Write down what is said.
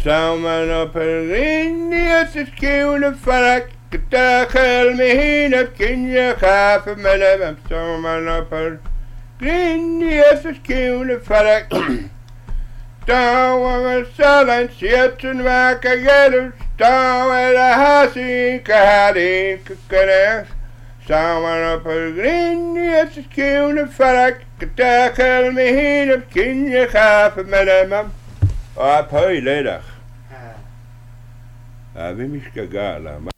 سامنا برغيني أسكيون الفرق داخل مهينة بكنيا خاف ملمم سامنا برغيني أسكيون الفرق داوة مسالن سيتن واكا يلوش داوة لهاسي كهاري ككناس سامنا برغيني أسكيون الفرق داخل مهينة بكنيا خاف ملمم Apoi ledach. Avim ish kagala.